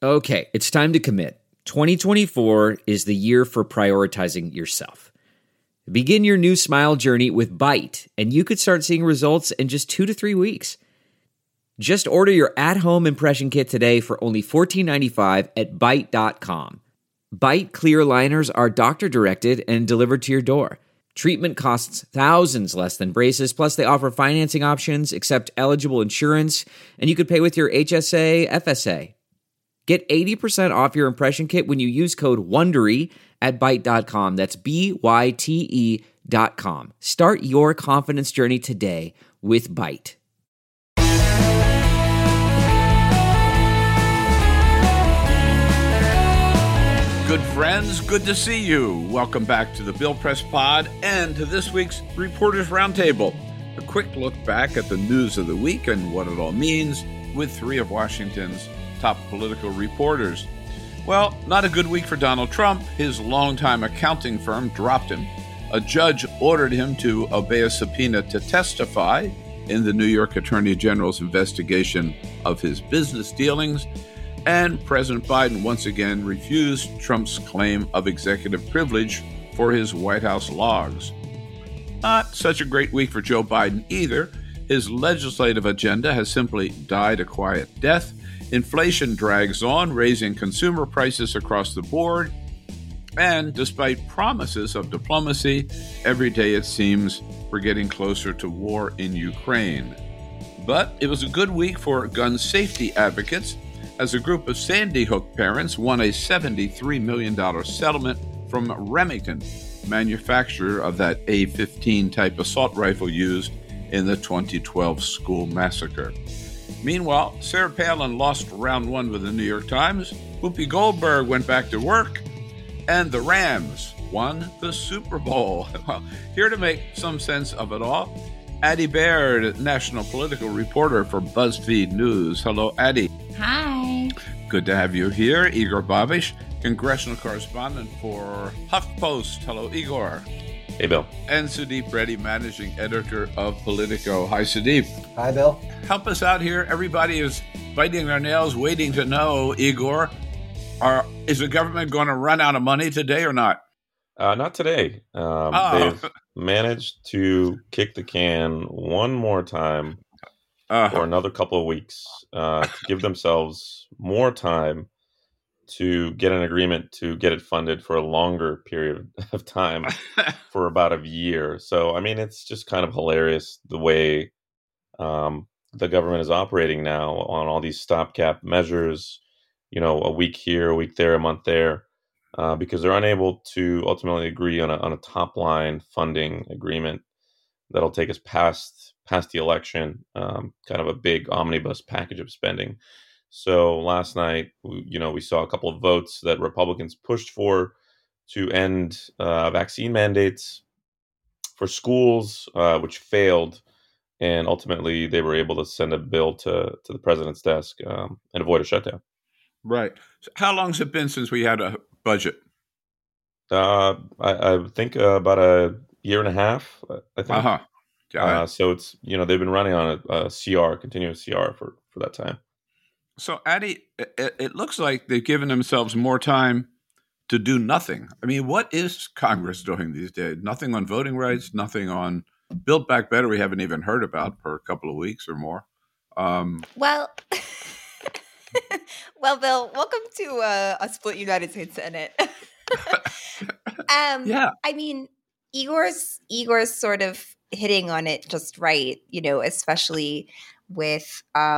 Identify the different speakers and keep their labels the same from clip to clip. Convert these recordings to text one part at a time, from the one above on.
Speaker 1: Okay, it's time to commit. 2024 is the year for prioritizing yourself. Begin your new smile journey with Byte, and you could start seeing results in just 2 to 3 weeks. Just order your at-home impression kit today for only $14.95 at Byte.com. Byte clear liners are doctor-directed and delivered to your door. Treatment costs thousands less than braces, plus they offer financing options, accept eligible insurance, and you could pay with your HSA, FSA. Get 80% off your impression kit when you use code WONDERY at Byte.com. That's BYTE.com. Start your confidence journey today with Byte.
Speaker 2: Good friends, good to see you. Welcome back to the Bill Press Pod and to this week's Reporters Roundtable. A quick look back at the news of the week and what it all means with three of Washington's top political reporters. Well, not a good week for Donald Trump. His longtime accounting firm dropped him. A judge ordered him to obey a subpoena to testify in the New York Attorney General's investigation of his business dealings. And President Biden once again refused Trump's claim of executive privilege for his White House logs. Not such a great week for Joe Biden either. His legislative agenda has simply died a quiet death. Inflation drags on, raising consumer prices across the board. And despite promises of diplomacy, every day it seems we're getting closer to war in Ukraine. But it was a good week for gun safety advocates, as a group of Sandy Hook parents won a $73 million settlement from Remington, manufacturer of that A-15 type assault rifle used in the 2012 school massacre. Meanwhile, Sarah Palin lost round one with the New York Times, Whoopi Goldberg went back to work, and the Rams won the Super Bowl. Well, here to make some sense of it all, Addie Baird, national political reporter for BuzzFeed News. Hello, Addie.
Speaker 3: Hi.
Speaker 2: Good to have you here. Igor Babish, congressional correspondent for HuffPost. Hello, Igor.
Speaker 4: Hey, Bill.
Speaker 2: And Sudeep Reddy, managing editor of Politico. Hi, Sudeep.
Speaker 5: Hi, Bill.
Speaker 2: Help us out here. Everybody is biting their nails, waiting to know, Igor, is the government going to run out of money today or not?
Speaker 4: Not today. They've managed to kick the can one more time for another couple of weeks to give themselves more time to get an agreement to get it funded for a longer period of time for about a year. So, I mean, it's just kind of hilarious the way the government is operating now on all these stopgap measures, you know, a week here, a week there, a month there, because they're unable to ultimately agree on a top line funding agreement that'll take us past the election, kind of a big omnibus package of spending. So last night, we saw a couple of votes that Republicans pushed for to end vaccine mandates for schools, which failed. And ultimately, they were able to send a bill to the president's desk and avoid a shutdown.
Speaker 2: Right. So how long has it been since we had a budget?
Speaker 4: I think about a year and a half, I think. So it's, they've been running on a CR, continuous CR for that time.
Speaker 2: So, Addie, it looks like they've given themselves more time to do nothing. I mean, what is Congress doing these days? Nothing on voting rights, nothing on Build Back Better we haven't even heard about for a couple of weeks or more.
Speaker 3: Well, Bill, welcome to a split United States Senate.
Speaker 2: Yeah.
Speaker 3: I mean, Igor's sort of hitting on it just right, especially with,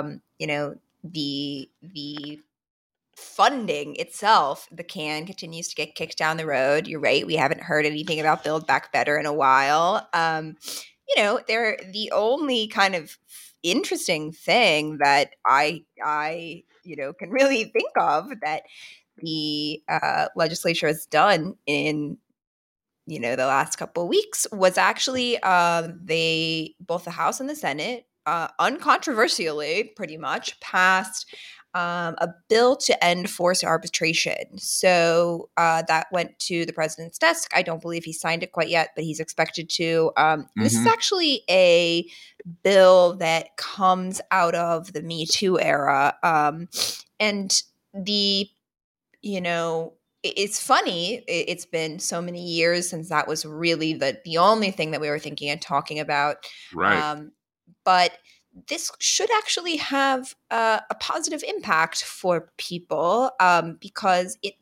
Speaker 3: the funding itself. The can continues to get kicked down the road. You're right. We haven't heard anything about Build Back Better in a while. They're the only kind of interesting thing that I can really think of that the legislature has done in the last couple of weeks was actually both the House and the Senate uncontroversially pretty much passed a bill to end forced arbitration. So that went to the president's desk. I don't believe he signed it quite yet, but he's expected to. This is actually a bill that comes out of the Me Too era. And it's funny. It's been so many years since that was really the only thing that we were thinking and talking about.
Speaker 2: Right.
Speaker 3: But this should actually have a positive impact for people because it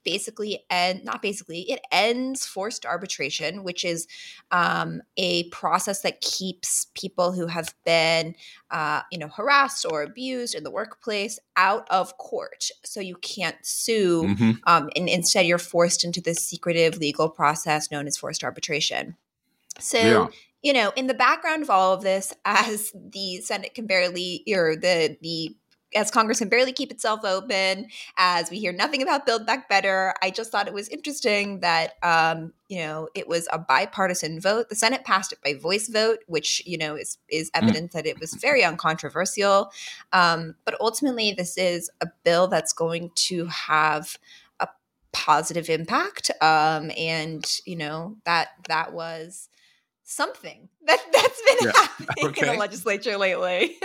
Speaker 3: it ends forced arbitration, which is a process that keeps people who have been harassed or abused in the workplace out of court. So you can't sue, and instead you're forced into this secretive legal process known as forced arbitration. So, in the background of all of this, as the Senate can barely, or as Congress can barely keep itself open, as we hear nothing about Build Back Better, I just thought it was interesting that, it was a bipartisan vote. The Senate passed it by voice vote, which, is evidence that it was very uncontroversial. But ultimately, this is a bill that's going to have a positive impact. And, that was something that's been happening in the legislature lately.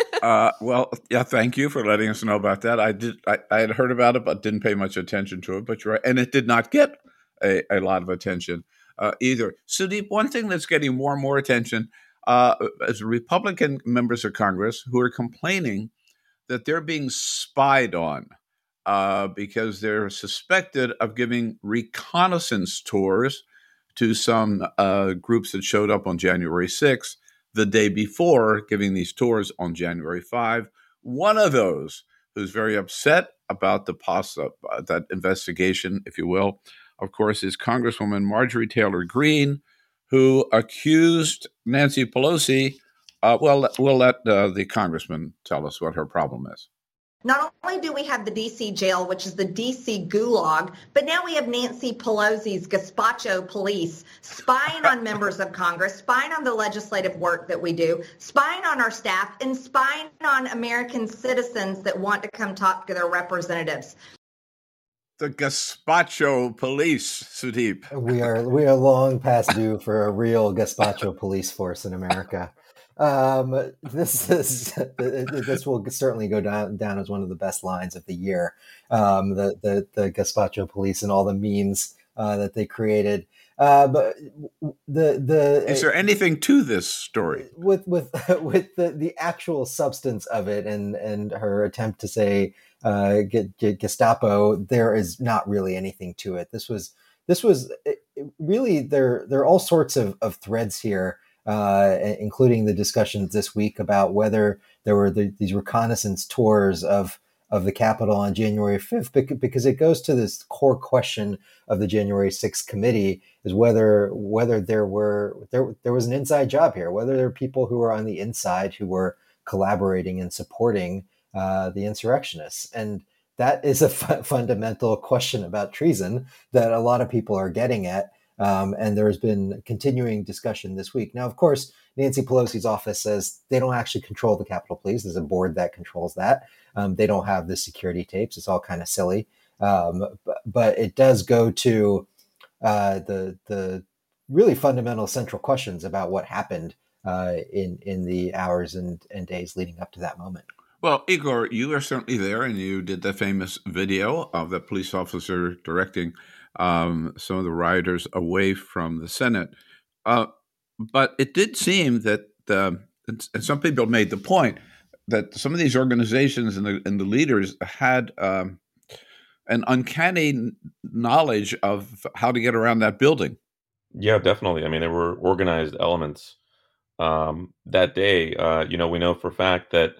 Speaker 2: Thank you for letting us know about that. I had heard about it, but didn't pay much attention to it. But you're right, and it did not get a lot of attention either. Sudeep, one thing that's getting more and more attention is Republican members of Congress who are complaining that they're being spied on because they're suspected of giving reconnaissance tours to some groups that showed up on January 6th, the day before, giving these tours on January 5. One of those who's very upset about that investigation, if you will, of course, is Congresswoman Marjorie Taylor Greene, who accused Nancy Pelosi. We'll let the congressman tell us what her problem is.
Speaker 5: Not only do we have the D.C. jail, which is the D.C. gulag, but now we have Nancy Pelosi's gazpacho police spying on members of Congress, spying on the legislative work that we do, spying on our staff, and spying on American citizens that want to come talk to their representatives.
Speaker 2: The gazpacho police, Sudeep.
Speaker 6: We are long past due for a real gazpacho police force in America. This will certainly go down as one of the best lines of the year. The gazpacho police and all the memes that they created. But
Speaker 2: is there anything to this story
Speaker 6: with the actual substance of it and her attempt to say get Gestapo? There is not really anything to it. This was really there are all sorts of threads here. Including the discussions this week about whether there were these reconnaissance tours of the Capitol on January 5th, because it goes to this core question of the January 6th committee is whether there was an inside job here, whether there are people who were on the inside who were collaborating and supporting the insurrectionists. And that is a fundamental question about treason that a lot of people are getting at. And there has been continuing discussion this week. Now, of course, Nancy Pelosi's office says they don't actually control the Capitol Police. There's a board that controls that. They don't have the security tapes. It's all kind of silly. But it does go to the really fundamental central questions about what happened in the hours and days leading up to that moment.
Speaker 2: Well, Igor, you were certainly there, and you did the famous video of the police officer directing some of the rioters away from the Senate. But it did seem that, and some people made the point, that some of these organizations and the leaders had an uncanny knowledge of how to get around that building.
Speaker 4: Yeah, definitely. I mean, there were organized elements that day. We know for a fact that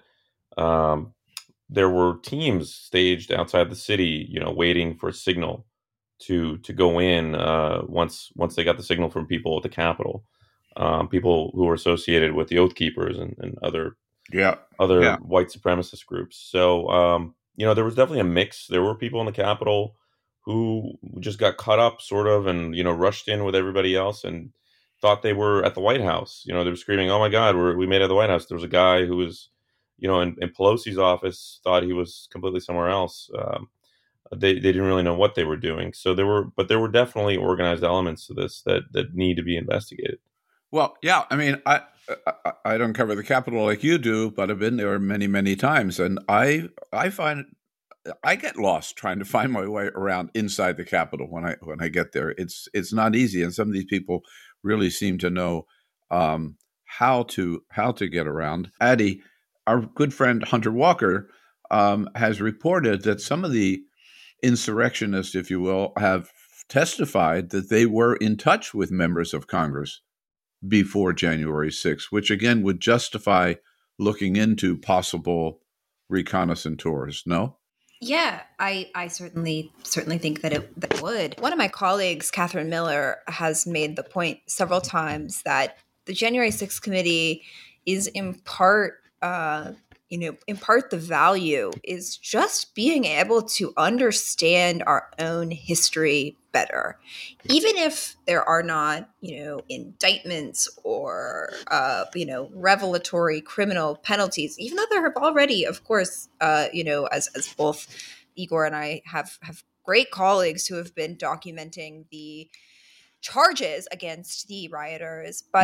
Speaker 4: there were teams staged outside the city, waiting for a signal to go in once they got the signal from people at the Capitol, people who were associated with the Oath Keepers and other white supremacist groups. So there was definitely a mix. There were people in the Capitol who just got caught up, sort of, and rushed in with everybody else and thought they were at the White House. They were screaming, "Oh my God, we made it at the White House!" There was a guy who was, in Pelosi's office, thought he was completely somewhere else. They didn't really know what they were doing. So there were definitely organized elements to this that need to be investigated.
Speaker 2: Well, yeah, I mean, I don't cover the Capitol like you do, but I've been there many, many times, and I find I get lost trying to find my way around inside the Capitol when I get there. It's not easy, and some of these people really seem to know how to get around. Addie, our good friend Hunter Walker has reported that some of the insurrectionists, if you will, have testified that they were in touch with members of Congress before January 6th, which again would justify looking into possible reconnaissance tours. No?
Speaker 3: Yeah, I certainly think that it would. One of my colleagues, Catherine Miller, has made the point several times that the January 6th committee is in part the value is just being able to understand our own history better, even if there are not, indictments or, revelatory criminal penalties, even though there have already, of course, as both Igor and I have great colleagues who have been documenting the charges against the rioters, but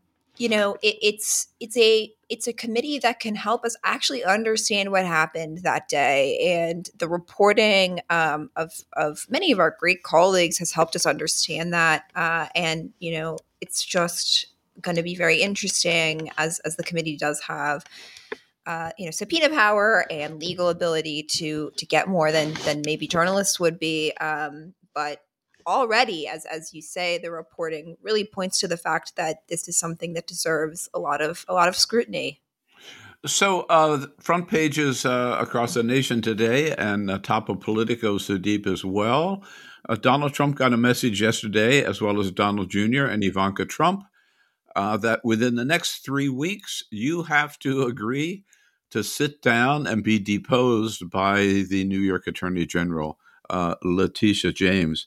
Speaker 3: it's a committee that can help us actually understand what happened that day, and the reporting of many of our great colleagues has helped us understand that. And it's just going to be very interesting as the committee does have subpoena power and legal ability to get more than maybe journalists would be, but already, as you say, the reporting really points to the fact that this is something that deserves a lot of scrutiny.
Speaker 2: So, front pages across the nation today, and top of Politico Sudeep as well. Donald Trump got a message yesterday, as well as Donald Jr. and Ivanka Trump, that within the next 3 weeks, you have to agree to sit down and be deposed by the New York Attorney General, Letitia James.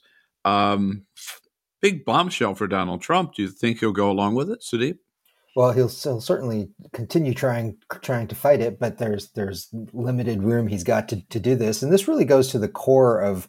Speaker 2: Big bombshell for Donald Trump. Do you think he'll go along with it, Sudeep?
Speaker 6: Well, he'll certainly continue trying to fight it, but there's limited room he's got to do this, and this really goes to the core of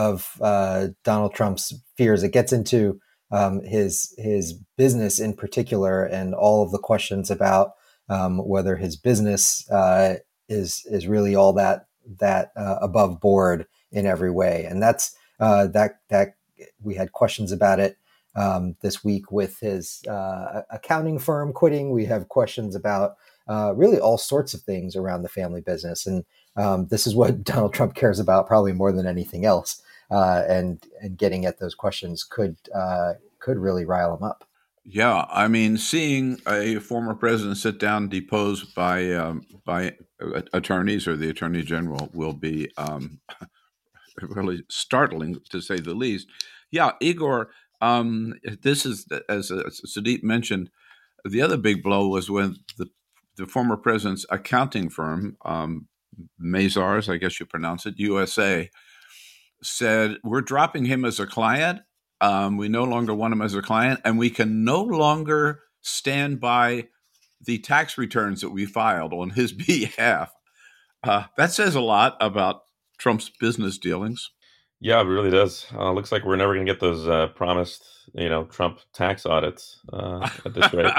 Speaker 6: Donald Trump's fears. It gets into his business in particular, and all of the questions about whether his business is really all that above board in every way, and that's that we had questions about it this week with his accounting firm quitting. We have questions about really all sorts of things around the family business, and this is what Donald Trump cares about probably more than anything else. And getting at those questions could really rile him up.
Speaker 2: Yeah, I mean, seeing a former president sit down deposed by attorneys or the attorney general will be really startling, to say the least. Yeah, Igor, this is, as Sudeep mentioned, the other big blow was when the former president's accounting firm, Mazars, I guess you pronounce it, USA, said, we're dropping him as a client. We no longer want him as a client, and we can no longer stand by the tax returns that we filed on his behalf. That says a lot about Trump's business dealings.
Speaker 4: Yeah, it really does. Looks like we're never going to get those promised, Trump tax audits at this rate.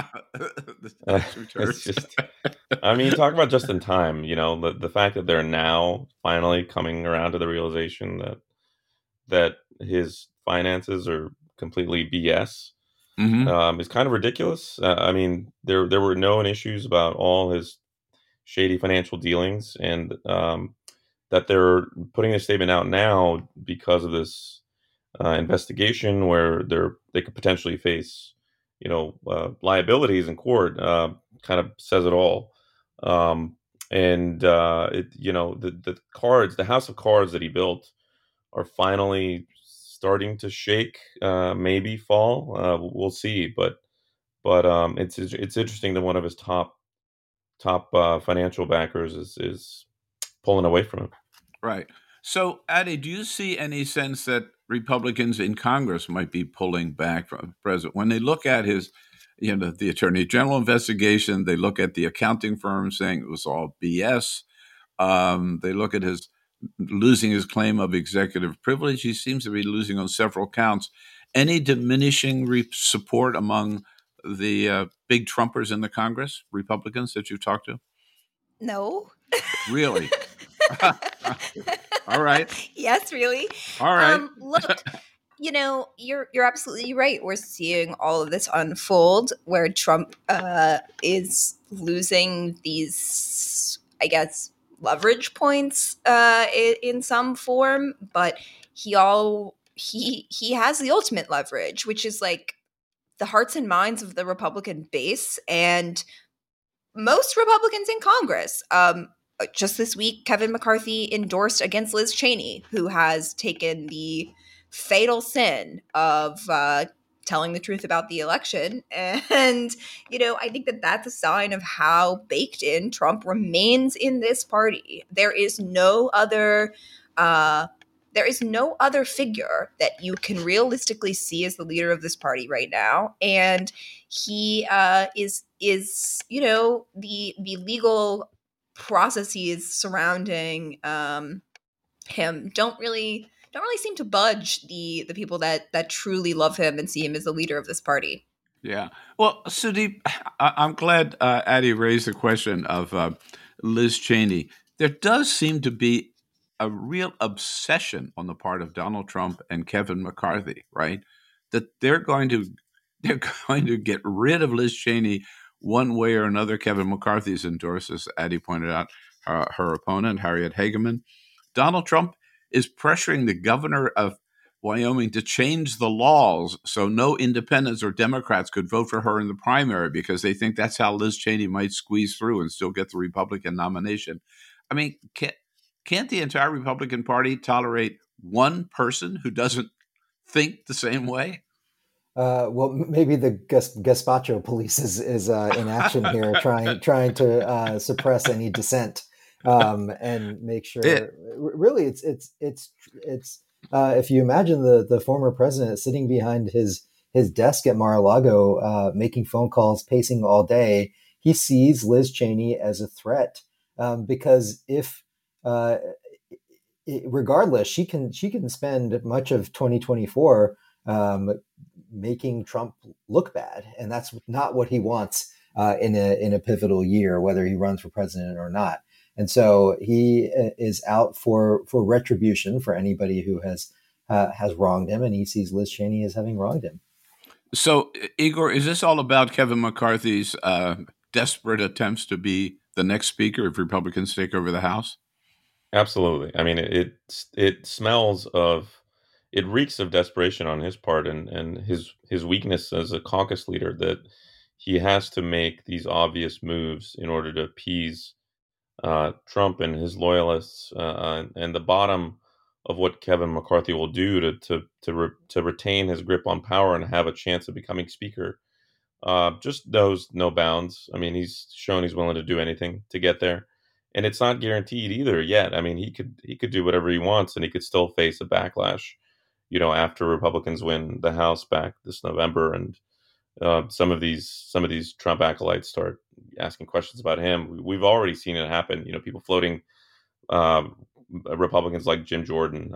Speaker 4: It's just, I mean, talk about just in time. The fact that they're now finally coming around to the realization that his finances are completely BS is kind of ridiculous. I mean, there were known issues about all his shady financial dealings, and that they're putting this statement out now because of this investigation where they could potentially face, liabilities in court. Kind of says it all. The cards, the house of cards that he built, are finally starting to shake, maybe fall. We'll see, but it's interesting that one of his top financial backers is pulling away from him.
Speaker 2: Right. So, Addie, do you see any sense that Republicans in Congress might be pulling back from the president when they look at his, the Attorney General investigation? They look at the accounting firm saying it was all BS. They look at his losing his claim of executive privilege. He seems to be losing on several counts. Any diminishing support among the big Trumpers in the Congress, Republicans that you've talked to?
Speaker 3: No.
Speaker 2: Really? All right.
Speaker 3: Yes, really.
Speaker 2: All right.
Speaker 3: Look, you're absolutely right. We're seeing all of this unfold where Trump is losing these, I guess, leverage points in some form, but he has the ultimate leverage, which is like the hearts and minds of the Republican base and most Republicans in Congress. Just this week, Kevin McCarthy endorsed against Liz Cheney, who has taken the fatal sin of telling the truth about the election. And, I think that that's a sign of how baked in Trump remains in this party. There is no other figure that you can realistically see as the leader of this party right now. And he is the legal processes surrounding him don't really seem to budge the people that truly love him and see him as the leader of this party.
Speaker 2: Yeah. Well, Sudeep, I'm glad Addie raised the question of Liz Cheney. There does seem to be a real obsession on the part of Donald Trump and Kevin McCarthy, right? That they're going to get rid of Liz Cheney one way or another. Kevin McCarthy's endorsed, as Addie pointed out, her opponent, Harriet Hageman. Donald Trump is pressuring the governor of Wyoming to change the laws so no independents or Democrats could vote for her in the primary because they think that's how Liz Cheney might squeeze through and still get the Republican nomination. I mean, can't the entire Republican Party tolerate one person who doesn't think the same way?
Speaker 6: Well, maybe the Gazpacho police is in action here, trying to suppress any dissent and make sure. Really, it's if you imagine the former president sitting behind his desk at Mar-a-Lago, making phone calls, pacing all day, he sees Liz Cheney as a threat because if regardless, she can spend much of 2024 making Trump look bad, and that's not what he wants in a pivotal year, whether he runs for president or not. And so he is out for retribution for anybody who has wronged him, and he sees Liz Cheney as having wronged him.
Speaker 2: So, Igor, is this all about Kevin McCarthy's desperate attempts to be the next speaker if Republicans take over the House?
Speaker 4: Absolutely. I mean, it smells of. It reeks of desperation on his part and his weakness as a caucus leader, that he has to make these obvious moves in order to appease Trump and his loyalists. And the bottom of what Kevin McCarthy will do to retain his grip on power and have a chance of becoming speaker just knows no bounds. I mean, he's shown he's willing to do anything to get there. And it's not guaranteed either yet. I mean, he could do whatever he wants and he could still face a backlash, after Republicans win the House back this November, and some of these Trump acolytes start asking questions about him. We've already seen it happen. People floating Republicans like Jim Jordan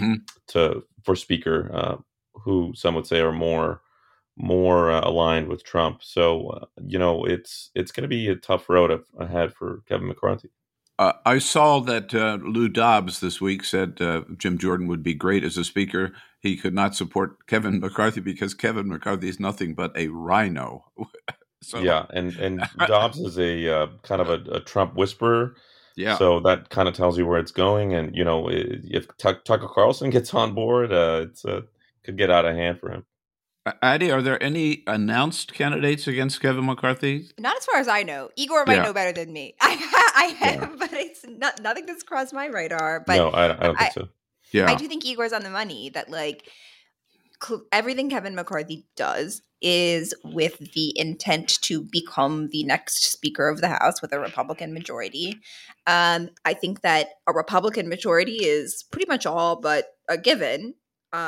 Speaker 4: for speaker, who some would say are more aligned with Trump. So it's going to be a tough road ahead for Kevin McCarthy.
Speaker 2: I saw that Lou Dobbs this week said Jim Jordan would be great as a speaker. He could not support Kevin McCarthy because Kevin McCarthy is nothing but a rhino. So,
Speaker 4: yeah, and Dobbs is a kind of a Trump whisperer.
Speaker 2: Yeah.
Speaker 4: So that kind of tells you where it's going. And, if Tucker Carlson gets on board, could get out of hand for him.
Speaker 2: Addie, are there any announced candidates against Kevin McCarthy?
Speaker 3: Not as far as I know. Igor might know better than me. I have, but it's nothing that's crossed my radar. But
Speaker 4: no, I don't think so.
Speaker 2: Yeah,
Speaker 3: I do think Igor's on the money. That everything Kevin McCarthy does is with the intent to become the next Speaker of the House with a Republican majority. I think that a Republican majority is pretty much all but a given.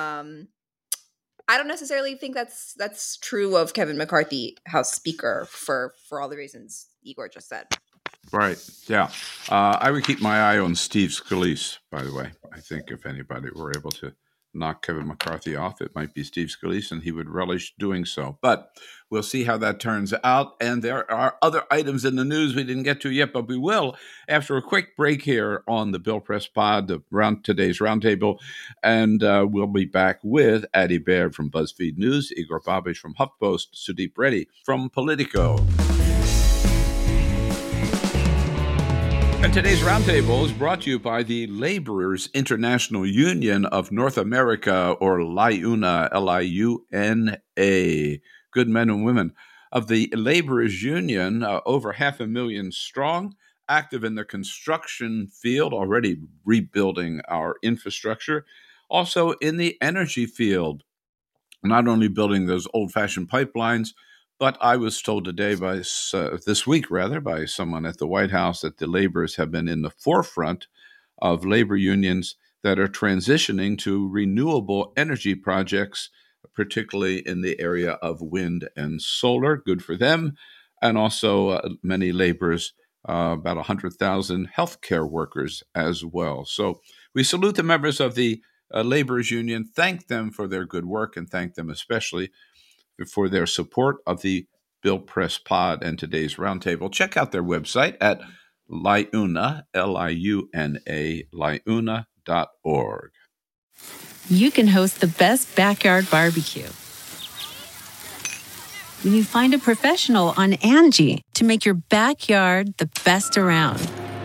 Speaker 3: I don't necessarily think that's true of Kevin McCarthy, House Speaker, for all the reasons Igor just said.
Speaker 2: Right. Yeah. I would keep my eye on Steve Scalise, by the way. I think if anybody were able to knock Kevin McCarthy off. It might be Steve Scalise, and he would relish doing so. But we'll see how that turns out. And there are other items in the news we didn't get to yet, but we will after a quick break here on the Bill Press Pod, today's roundtable. And we'll be back with Addie Baird from BuzzFeed News, Igor Babish from HuffPost, Sudeep Reddy from Politico. And today's roundtable is brought to you by the Laborers International Union of North America, or LIUNA, L-I-U-N-A. Good men and women of the Laborers Union, over 500,000 strong, active in the construction field, already rebuilding our infrastructure, also in the energy field, not only building those old-fashioned pipelines, but I was told today this week by someone at the White House that the laborers have been in the forefront of labor unions that are transitioning to renewable energy projects, particularly in the area of wind and solar. Good for them. And also many laborers, about 100,000 healthcare workers as well. So we salute the members of the laborers union, thank them for their good work, and thank them especially for their support of the Bill Press Pod and today's roundtable. Check out their website at LIUNA, L-I-U-N-A, LIUNA.org.
Speaker 7: You can host the best backyard barbecue when you find a professional on Angie to make your backyard the best around.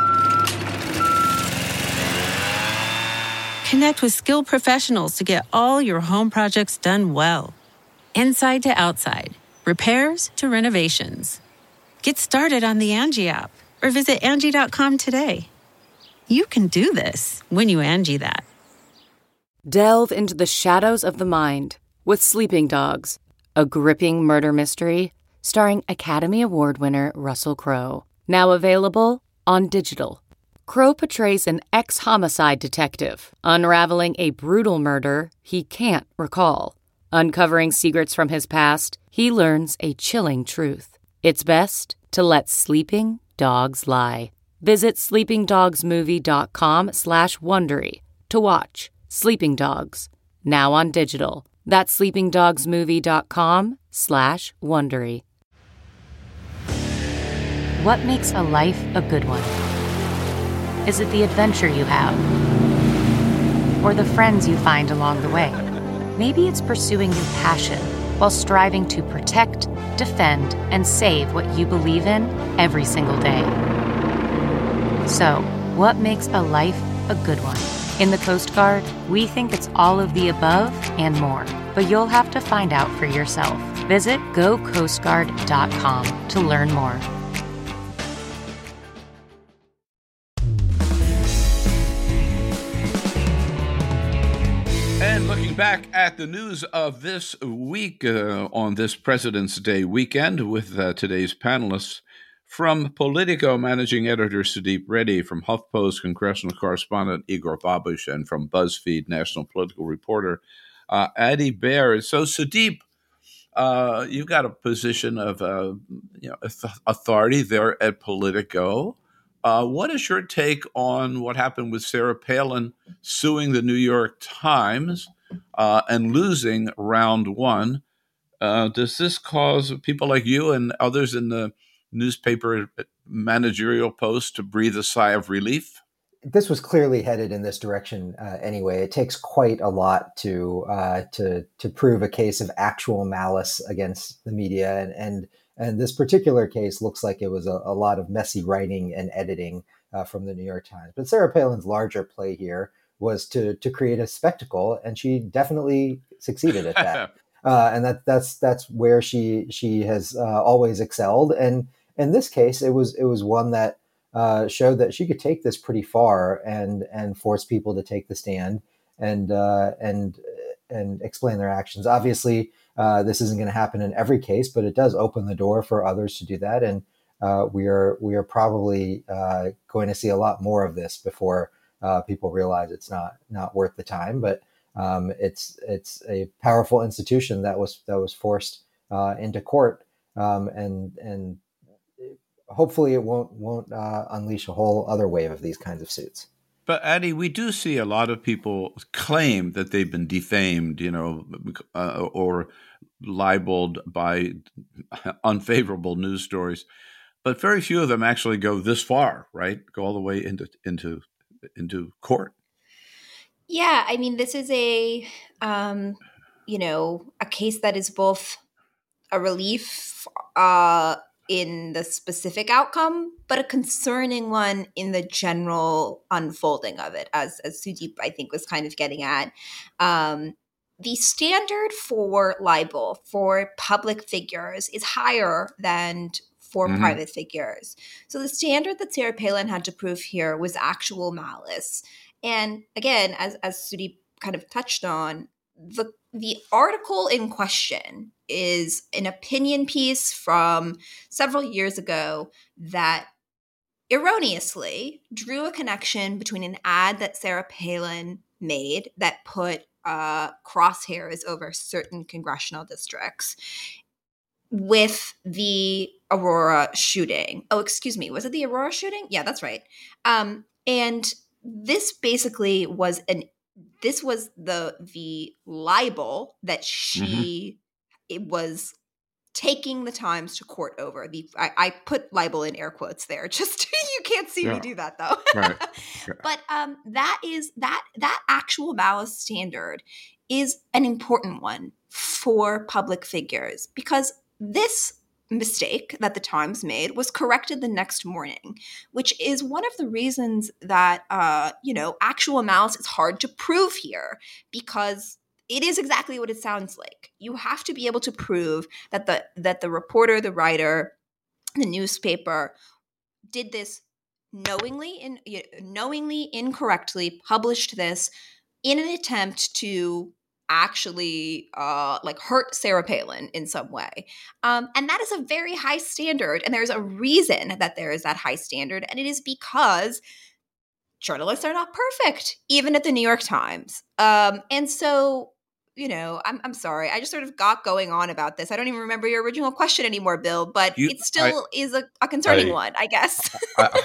Speaker 7: Connect with skilled professionals to get all your home projects done well. Inside to outside, repairs to renovations. Get started on the Angie app or visit Angie.com today. You can do this when you Angie that.
Speaker 8: Delve into the shadows of the mind with Sleeping Dogs, a gripping murder mystery starring Academy Award winner Russell Crowe. Now available on digital. Crowe portrays an ex-homicide detective unraveling a brutal murder he can't recall. Uncovering secrets from his past, he learns a chilling truth. It's best to let sleeping dogs lie. Visit sleepingdogsmovie.com/Wondery to watch Sleeping Dogs, now on digital. That's sleepingdogsmovie.com/Wondery. What makes a life a good one? Is it the adventure you have? Or the friends you find along the way? Maybe it's pursuing your passion while striving to protect, defend, and save what you believe in every single day. So, what makes a life a good one? In the Coast Guard, we think it's all of the above and more, but you'll have to find out for yourself. Visit gocoastguard.com to learn more.
Speaker 2: And looking back at the news of this week on this President's Day weekend with today's panelists, from Politico managing editor Sudeep Reddy, from HuffPost congressional correspondent Igor Babish, and from BuzzFeed national political reporter Addie Baird. So Sudeep, you've got a position of authority there at Politico. What is your take on what happened with Sarah Palin suing the New York Times and losing round one? Does this cause people like you and others in the newspaper managerial post to breathe a sigh of relief?
Speaker 6: This was clearly headed in this direction anyway. It takes quite a lot to prove a case of actual malice against the media, and this particular case looks like it was a lot of messy writing and editing from the New York Times. But Sarah Palin's larger play here was to create a spectacle, and she definitely succeeded at that. And that's where she has always excelled. And in this case, it was one that showed that she could take this pretty far and force people to take the stand and explain their actions. Obviously, this isn't going to happen in every case, but it does open the door for others to do that. And we are probably going to see a lot more of this before people realize it's not worth the time. But it's a powerful institution that was forced into court, and hopefully it won't unleash a whole other wave of these kinds of suits.
Speaker 2: But Addie, we do see a lot of people claim that they've been defamed, or libeled by unfavorable news stories, but very few of them actually go this far, right? Go all the way into court.
Speaker 3: Yeah, I mean, this is a case that is both a relief in the specific outcome, but a concerning one in the general unfolding of it, as Sudeep, I think, was kind of getting at. The standard for libel for public figures is higher than for private figures. So the standard that Sarah Palin had to prove here was actual malice. And again, as Sudeep kind of touched on, the article in question is an opinion piece from several years ago that erroneously drew a connection between an ad that Sarah Palin made that put crosshairs over certain congressional districts with the Aurora shooting. Oh, excuse me. Was it the Aurora shooting? Yeah, that's right. And this basically was the libel that she it was taking the times to court over. I put libel in air quotes there. Just you can't see me do that though.
Speaker 2: Right.
Speaker 3: But that actual malice standard is an important one for public figures because this mistake that the Times made was corrected the next morning, which is one of the reasons that actual malice is hard to prove here because it is exactly what it sounds like. You have to be able to prove that the reporter, the writer, the newspaper did this knowingly incorrectly published this in an attempt to actually hurt Sarah Palin in some way. And that is a very high standard. And there's a reason that there is that high standard. And it is because journalists are not perfect, even at the New York Times. And so, I'm sorry. I just sort of got going on about this. I don't even remember your original question anymore, Bill, but it still is a concerning one, I guess.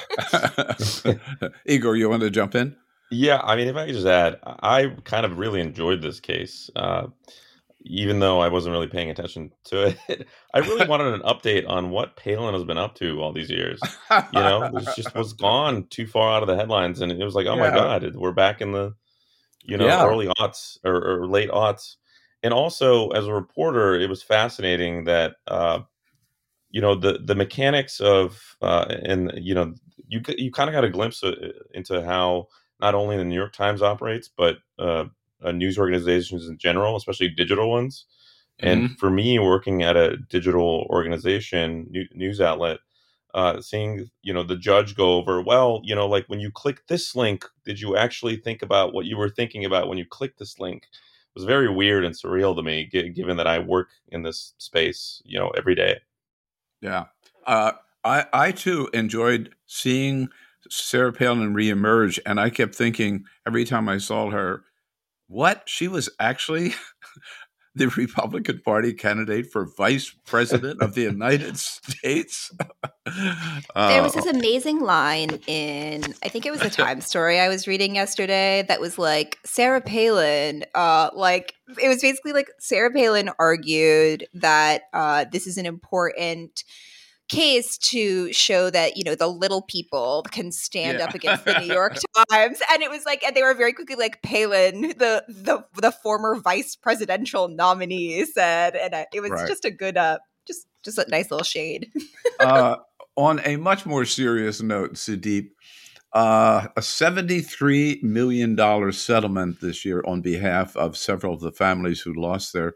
Speaker 2: Igor, you want to jump in?
Speaker 4: Yeah, I mean, if I could just add, I kind of really enjoyed this case, even though I wasn't really paying attention to it. I really wanted an update on what Palin has been up to all these years. It just was gone too far out of the headlines, and it was like, oh my God, we're back in the early aughts or late aughts. And also, as a reporter, it was fascinating that the mechanics of you kind of got a glimpse into how not only the New York Times operates, but news organizations in general, especially digital ones. And for me, working at a digital organization, news outlet, seeing, the judge go over, like when you click this link, did you actually think about what you were thinking about when you clicked this link? It was very weird and surreal to me, given that I work in this space, every day.
Speaker 2: Yeah. I too enjoyed seeing Sarah Palin reemerge, and I kept thinking every time I saw her, she was actually the Republican Party candidate for vice president of the United States.
Speaker 3: There was this amazing line in, I think it was a Times story I was reading yesterday that was like, Sarah Palin, it was basically like Sarah Palin argued that this is an important case to show that the little people can stand up against the New York Times, and it was like, and they were very quickly like, Palin, the former vice presidential nominee, said, and it was just a good just a nice little shade.
Speaker 2: On a much more serious note, Sudeep, a $73 million settlement this year on behalf of several of the families who lost their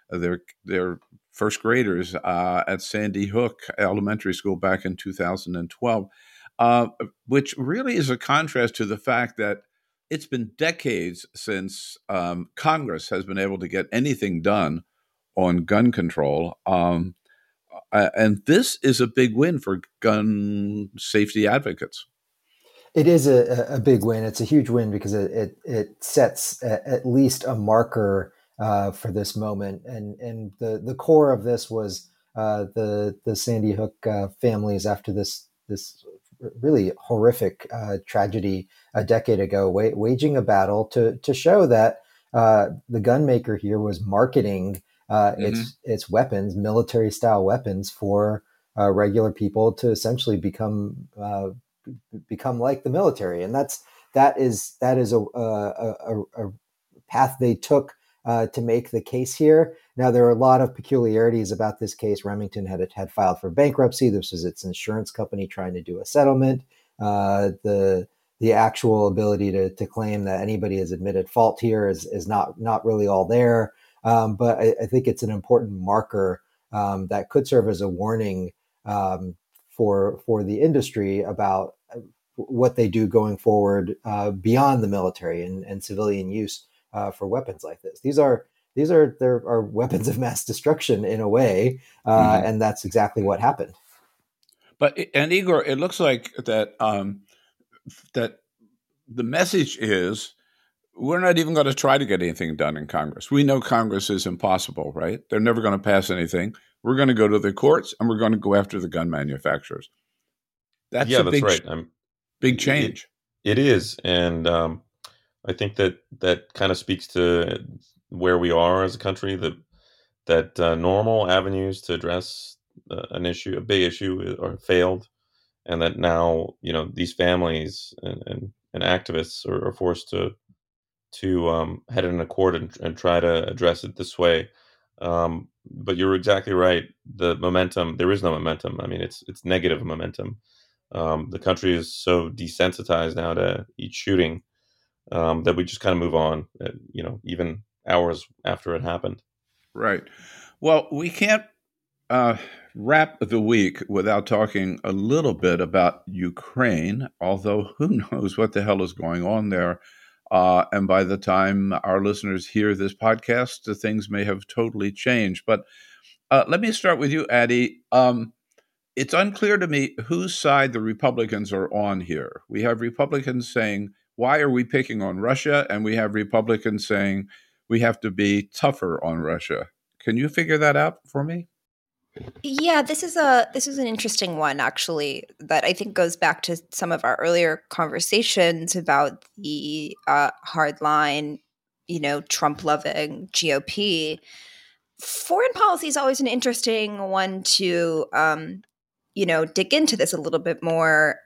Speaker 2: first graders at Sandy Hook Elementary School back in 2012, which really is a contrast to the fact that it's been decades since Congress has been able to get anything done on gun control. And this is a big win for gun safety advocates.
Speaker 6: It is a big win. It's a huge win because it sets at least a marker for this moment, and the core of this was the Sandy Hook families after this really horrific tragedy a decade ago, waging a battle to show that the gun maker here was marketing its weapons, military style weapons, for regular people to essentially become like the military, and that is a path they took to make the case here. Now, there are a lot of peculiarities about this case. Remington had filed for bankruptcy. This was its insurance company trying to do a settlement. The actual ability to claim that anybody has admitted fault here is not really all there. But I think it's an important marker that could serve as a warning for the industry about what they do going forward beyond the military and civilian use for weapons like this. These are weapons of mass destruction in a way, and that's exactly what happened.
Speaker 2: And Igor, it looks like that that the message is we're not even going to try to get anything done in Congress. We know Congress is impossible, right? They're never going to pass anything. We're going to go to the courts and we're going to go after the gun manufacturers. That's right. Big change.
Speaker 4: It is, and I think that kind of speaks to where we are as a country. That normal avenues to address an issue, a big issue, are failed. And that now, these families and activists are forced to head in accord and try to address it this way. But you're exactly right. The momentum, there is no momentum. I mean, it's negative momentum. The country is so desensitized now to each shooting that we just kind of move on, even hours after it happened.
Speaker 2: Right. Well, we can't wrap the week without talking a little bit about Ukraine, although who knows what the hell is going on there. And by the time our listeners hear this podcast, things may have totally changed. But let me start with you, Addie. It's unclear to me whose side the Republicans are on here. We have Republicans saying, why are we picking on Russia? And we have Republicans saying we have to be tougher on Russia. Can you figure that out for me?
Speaker 3: Yeah, this is an interesting one, actually, that I think goes back to some of our earlier conversations about the hardline, Trump-loving GOP. Foreign policy is always an interesting one to, dig into this a little bit more.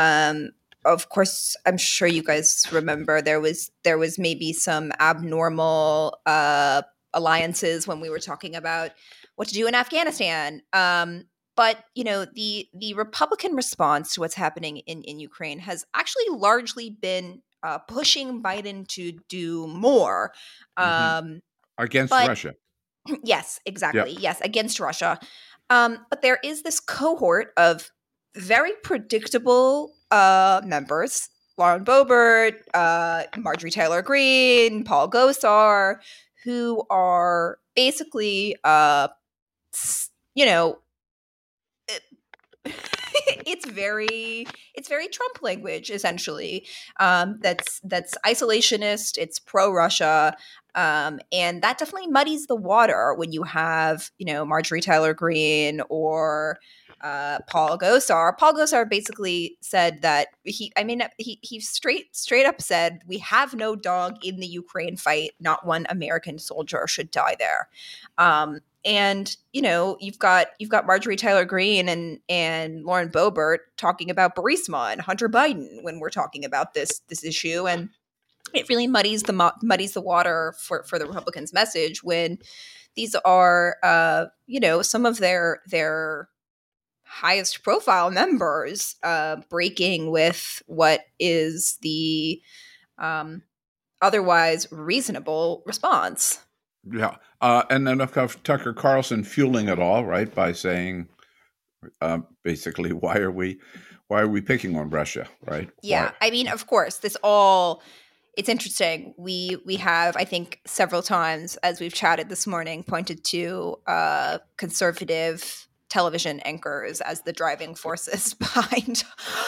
Speaker 3: Of course, I'm sure you guys remember there was maybe some abnormal alliances when we were talking about what to do in Afghanistan. But, the Republican response to what's happening in Ukraine has actually largely been pushing Biden to do more.
Speaker 2: Against Russia.
Speaker 3: Yes, exactly. Yep. Yes, against Russia. But there is this cohort of very predictable members, Lauren Boebert, Marjorie Taylor Greene, Paul Gosar, who are basically, it's very Trump language, essentially. That's isolationist. It's pro-Russia. And that definitely muddies the water when you have, Marjorie Taylor Greene or Paul Gosar. Paul Gosar basically said that he straight up said, we have no dog in the Ukraine fight. Not one American soldier should die there. And you've got Marjorie Taylor Greene and Lauren Boebert talking about Burisma and Hunter Biden when we're talking about this issue, and it really muddies the water for the Republicans' message when these are some of their highest profile members breaking with what is the otherwise reasonable response.
Speaker 2: Yeah. And then, of course, Tucker Carlson fueling it all, right, by saying basically, why are we picking on Russia, right?
Speaker 3: Yeah. Why? I mean, of course, it's interesting. We have, I think, several times, as we've chatted this morning, pointed to conservative television anchors as the driving forces behind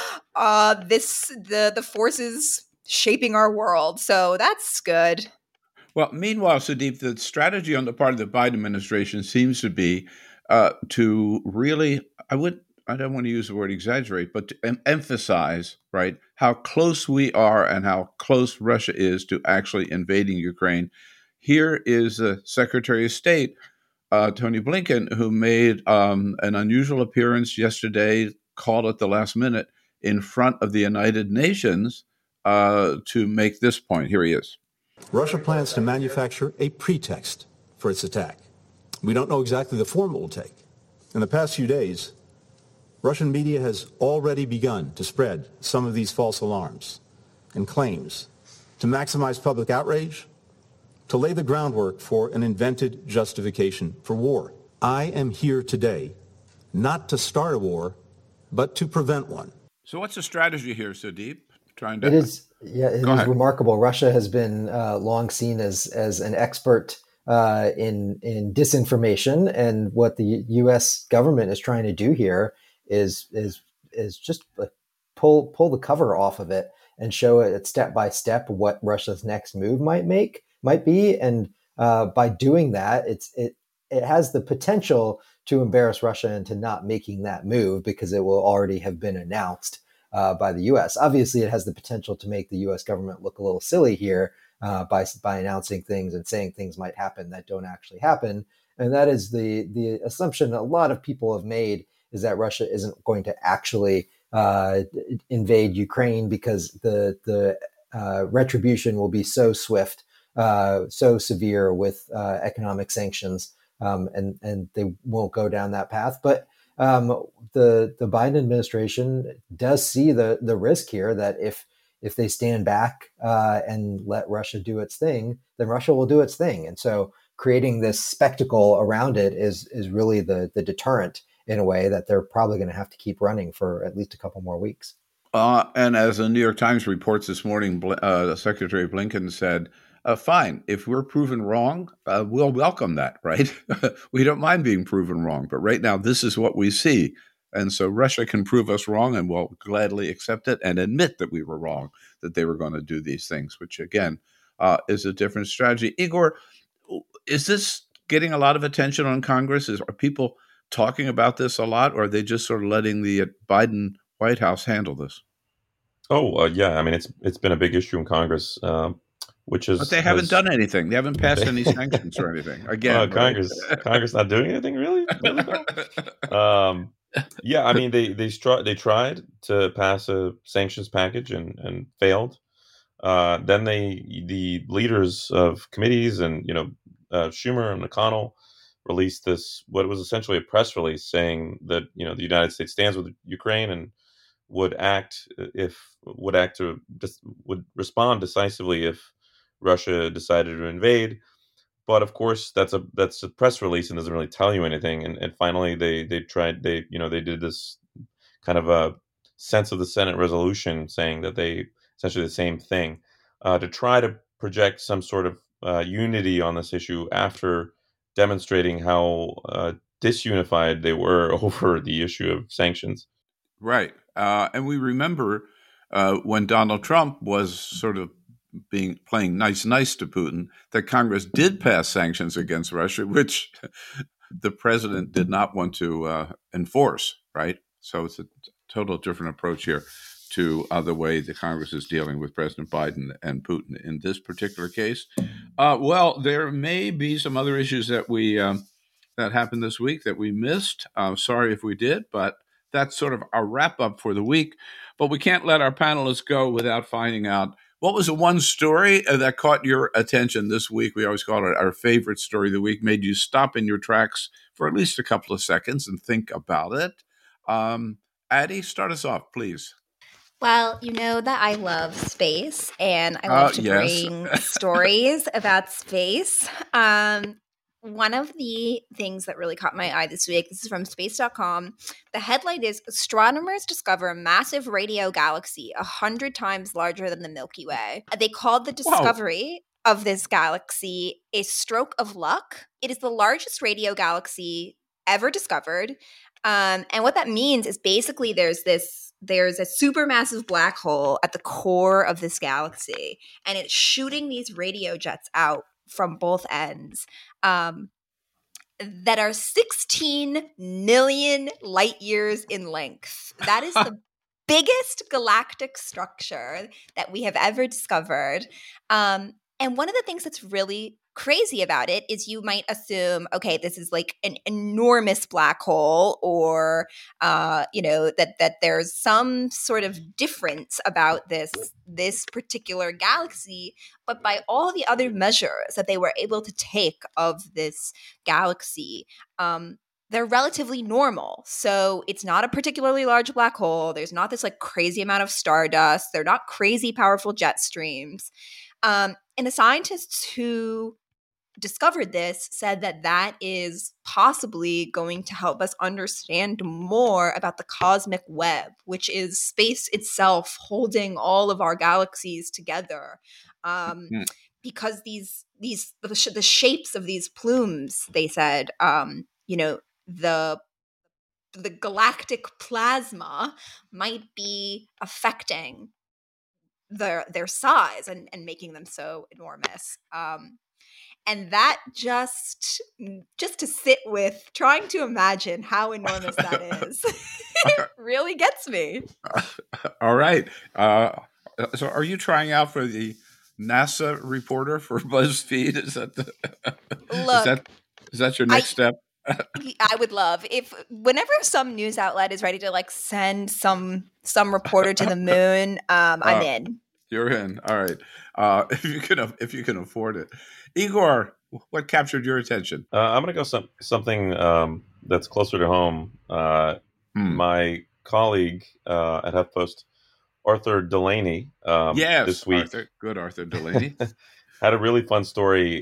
Speaker 3: the forces shaping our world. So that's good.
Speaker 2: Well, meanwhile, Sudeep, the strategy on the part of the Biden administration seems to be to really, I I don't want to use the word exaggerate, but to emphasize, right, how close we are and how close Russia is to actually invading Ukraine. Here is the Secretary of State, Tony Blinken, who made an unusual appearance yesterday, called at the last minute, in front of the United Nations to make this point. Here he is.
Speaker 9: Russia plans to manufacture a pretext for its attack. We don't know exactly the form it will take. In the past few days, Russian media has already begun to spread some of these false alarms and claims to maximize public outrage, to lay the groundwork for an invented justification for war. I am here today not to start a war, but to prevent one.
Speaker 2: So what's the strategy here, Sudeep?
Speaker 6: It is remarkable. Russia has been long seen as an expert in disinformation, and what the U.S. government is trying to do here is just pull the cover off of it and show it step by step what Russia's next move might be, and by doing that, it has the potential to embarrass Russia into not making that move because it will already have been announced by the U.S. Obviously, it has the potential to make the U.S. government look a little silly here by announcing things and saying things might happen that don't actually happen, and that is the assumption a lot of people have made, is that Russia isn't going to actually invade Ukraine because the retribution will be so swift, so severe with economic sanctions, and they won't go down that path. But the Biden administration does see the risk here that if they stand back and let Russia do its thing, then Russia will do its thing. And so creating this spectacle around it is really the deterrent, in a way that they're probably going to have to keep running for at least a couple more weeks.
Speaker 2: And as the New York Times reports this morning, Secretary Blinken said, fine, if we're proven wrong, we'll welcome that, right? We don't mind being proven wrong, but right now this is what we see. And so Russia can prove us wrong, and we'll gladly accept it and admit that we were wrong, that they were going to do these things, which again is a different strategy. Igor, is this getting a lot of attention on Congress? Are people talking about this a lot, or are they just sort of letting the Biden White House handle this?
Speaker 4: Yeah. I mean, it's been a big issue in Congress, but
Speaker 2: they haven't done anything. They haven't passed any sanctions or anything. Again,
Speaker 4: Congress not doing anything really. Yeah, I mean, they tried to pass a sanctions package and failed. Then the leaders of committees and Schumer and McConnell released what was essentially a press release saying that the United States stands with Ukraine and would respond decisively if Russia decided to invade. But of course, that's a press release and doesn't really tell you anything. And finally, they did this kind of a sense of the Senate resolution saying that they essentially the same thing to try to project some sort of unity on this issue after demonstrating how disunified they were over the issue of sanctions.
Speaker 2: Right. And we remember when Donald Trump was sort of playing nice to Putin, that Congress did pass sanctions against Russia, which the president did not want to enforce, right? So it's a total different approach here to the way the Congress is dealing with President Biden and Putin in this particular case. Well, there may be some other issues that that happened this week that we missed. Sorry if we did, but that's sort of our wrap up for the week. But we can't let our panelists go without finding out what was the one story that caught your attention this week. We always call it our favorite story of the week, made you stop in your tracks for at least a couple of seconds and think about it. Addie, start us off, please.
Speaker 3: Well, you know that I love space, and I love to bring stories about space. One of the things that really caught my eye this week, this is from space.com. The headline is, astronomers discover a massive radio galaxy 100 times larger than the Milky Way. They called the discovery of this galaxy a stroke of luck. It is the largest radio galaxy ever discovered. And what that means is basically there's a supermassive black hole at the core of this galaxy, and it's shooting these radio jets out from both ends. that are 16 million light years in length. That is the biggest galactic structure that we have ever discovered. And one of the things that's really crazy about it is you might assume, okay, this is like an enormous black hole, or that there's some sort of difference about this particular galaxy. But by all the other measures that they were able to take of this galaxy, they're relatively normal. So it's not a particularly large black hole. There's not this like crazy amount of stardust. They're not crazy powerful jet streams. And the scientists who discovered this said that that is possibly going to help us understand more about the cosmic web, which is space itself holding all of our galaxies together. Because the shapes of these plumes, they said, the galactic plasma might be affecting their size and making them so enormous. And that just to sit with, trying to imagine how enormous that is, it really gets me.
Speaker 2: All right. So are you trying out for the NASA reporter for BuzzFeed? Is that your next step?
Speaker 3: I would love if whenever some news outlet is ready to like send some reporter to the moon, I'm in.
Speaker 2: You're in. All right. If you can afford it. Igor, what captured your attention?
Speaker 4: I'm going to go something that's closer to home. My colleague at HuffPost, Arthur Delaney, this week.
Speaker 2: Arthur Delaney.
Speaker 4: had a really fun story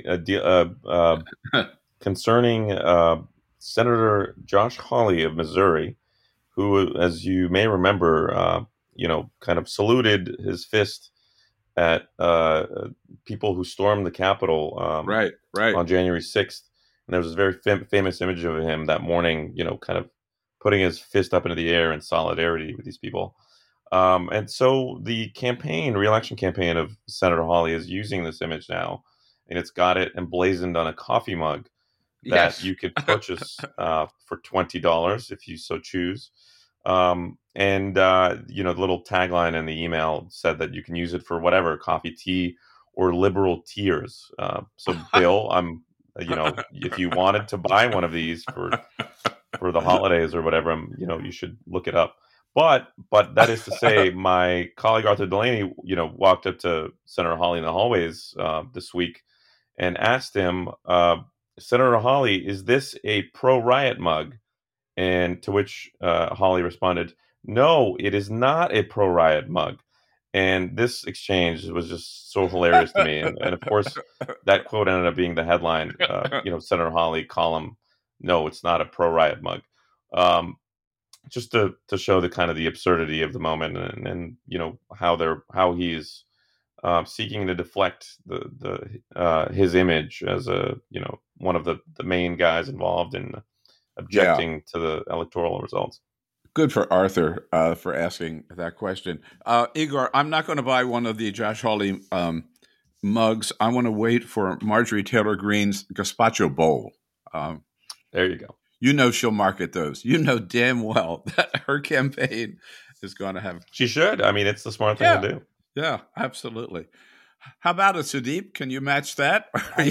Speaker 4: concerning Senator Josh Hawley of Missouri, who, as you may remember, kind of saluted his fist at people who stormed the Capitol
Speaker 2: right.
Speaker 4: on January 6th. And there was this very famous image of him that morning, kind of putting his fist up into the air in solidarity with these people. And so the re-election campaign of Senator Hawley is using this image now, and it's got it emblazoned on a coffee mug that you could purchase for $20 if you so choose. The little tagline in the email said that you can use it for whatever, coffee, tea, or liberal tears. So Bill, if you wanted to buy one of these for the holidays or whatever, you should look it up. But that is to say, my colleague Arthur Delaney, walked up to Senator Hawley in the hallways this week and asked him, Senator Hawley, is this a pro-riot mug? And to which Hawley responded, no, it is not a pro-riot mug. And this exchange was just so hilarious to me. And of course, that quote ended up being the headline, Senator Hawley column, no, it's not a pro-riot mug. Just to show the kind of the absurdity of the moment and how he's seeking to deflect his image as one of the main guys involved in objecting to the electoral results.
Speaker 2: Good for Arthur for asking that question. Igor, I'm not going to buy one of the Josh Hawley mugs. I want to wait for Marjorie Taylor Greene's gazpacho bowl.
Speaker 4: There you go.
Speaker 2: She'll market those. Damn well that her campaign is going to have.
Speaker 4: She should. I mean, it's the smart thing to do.
Speaker 2: Yeah, absolutely. How about it, Sudeep? Can you match that?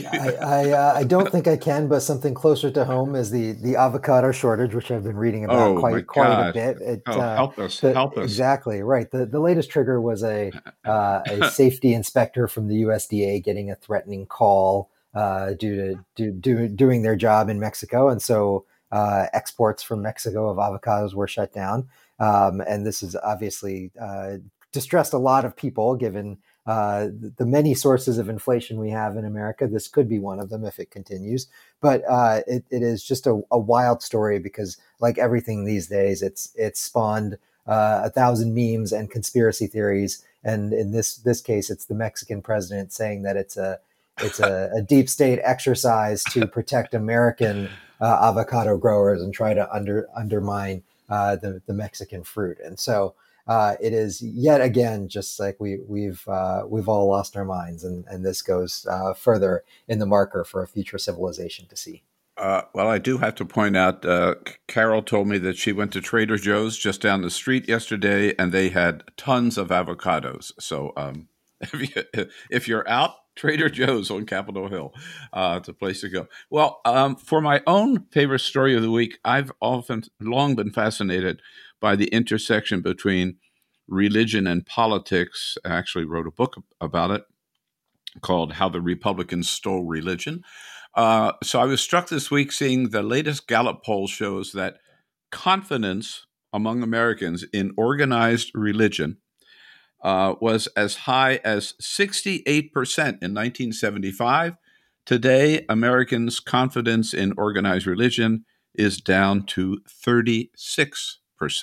Speaker 6: I don't think I can, but something closer to home is the avocado shortage, which I've been reading about quite a bit.
Speaker 2: Help us.
Speaker 6: Exactly, right. The latest trigger was a safety inspector from the USDA getting a threatening call due to doing their job in Mexico. And so exports from Mexico of avocados were shut down. And this has obviously distressed a lot of people, given the many sources of inflation we have in America. This could be one of them if it continues. But it is just a wild story because, like everything these days, it's spawned 1,000 memes and conspiracy theories. And in this case, it's the Mexican president saying that it's a deep state exercise to protect American avocado growers and try to undermine the Mexican fruit. And so it is yet again just like we've all lost our minds, and this goes further in the marker for a future civilization to see.
Speaker 2: Well, I do have to point out, Carol told me that she went to Trader Joe's just down the street yesterday, and they had tons of avocados. So if you're out, Trader Joe's on Capitol Hill, it's a place to go. Well, for my own favorite story of the week, I've long been fascinated by the intersection between religion and politics. I actually wrote a book about it called How the Republicans Stole Religion. So I was struck this week seeing the latest Gallup poll shows that confidence among Americans in organized religion was as high as 68% in 1975. Today, Americans' confidence in organized religion is down to 36%.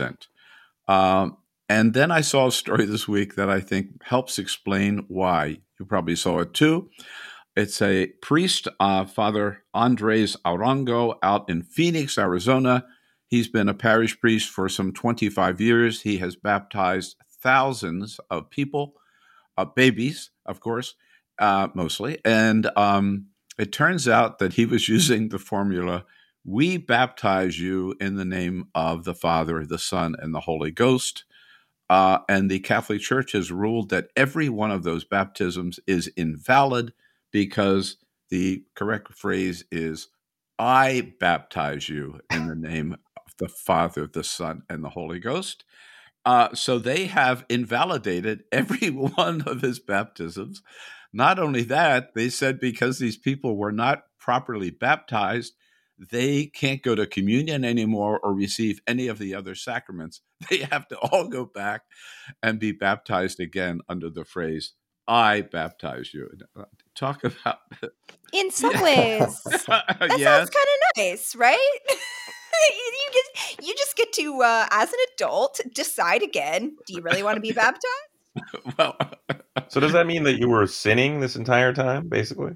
Speaker 2: And then I saw a story this week that I think helps explain why. You probably saw it too. It's a priest, Father Andres Arango, out in Phoenix, Arizona. He's been a parish priest for some 25 years. He has baptized thousands of people, babies, of course, mostly. And it turns out that he was using the formula, we baptize you in the name of the Father, the Son, and the Holy Ghost. And the Catholic Church has ruled that every one of those baptisms is invalid because the correct phrase is, I baptize you in the name of the Father, the Son, and the Holy Ghost. So they have invalidated every one of his baptisms. Not only that, they said because these people were not properly baptized, they can't go to communion anymore or receive any of the other sacraments. They have to all go back and be baptized again under the phrase, I baptize you. Talk about
Speaker 3: in some ways. That sounds kind of nice, right? you just get to, as an adult, decide again, do you really want to be baptized?
Speaker 4: Well, so does that mean that you were sinning this entire time, basically?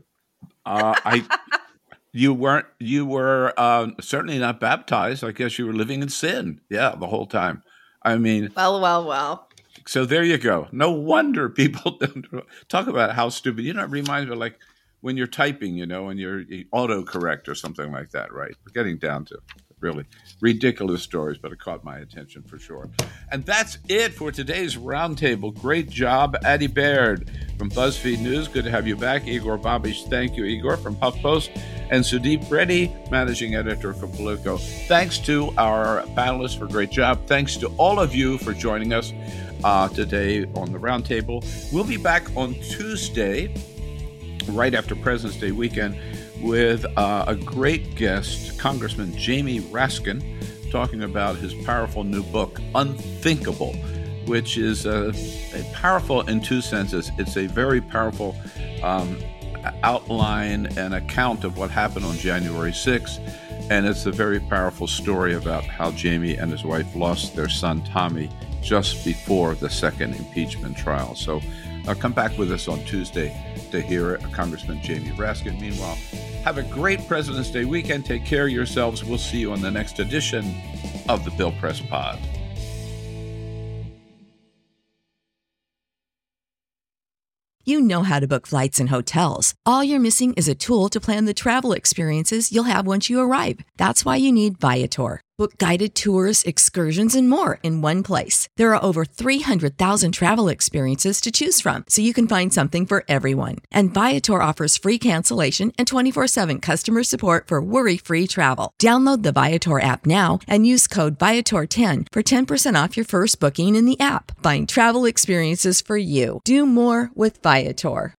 Speaker 2: You were certainly not baptized. I guess you were living in sin. Yeah, the whole time. I mean,
Speaker 3: well.
Speaker 2: So there you go. No wonder people don't talk about how stupid. You know, it reminds me of like when you're typing, and you're autocorrect or something like that, right? We're getting down to really ridiculous stories, but it caught my attention for sure. And that's it for today's Roundtable. Great job, Addie Baird from BuzzFeed News. Good to have you back. Igor Babish, thank you, Igor, from HuffPost. And Sudeep Reddy, managing editor for Politico. Thanks to our panelists for a great job. Thanks to all of you for joining us today on the Roundtable. We'll be back on Tuesday, right after President's Day weekend, with a great guest, Congressman Jamie Raskin, talking about his powerful new book, Unthinkable, which is powerful in two senses. It's a very powerful outline and account of what happened on January 6th, and it's a very powerful story about how Jamie and his wife lost their son, Tommy, just before the second impeachment trial. So come back with us on Tuesday to hear Congressman Jamie Raskin. Meanwhile, have a great President's Day weekend. Take care of yourselves. We'll see you on the next edition of the Bill Press Pod.
Speaker 10: You know how to book flights and hotels. All you're missing is a tool to plan the travel experiences you'll have once you arrive. That's why you need Viator. Book guided tours, excursions, and more in one place. There are over 300,000 travel experiences to choose from, so you can find something for everyone. And Viator offers free cancellation and 24/7 customer support for worry-free travel. Download the Viator app now and use code Viator10 for 10% off your first booking in the app. Find travel experiences for you. Do more with Viator.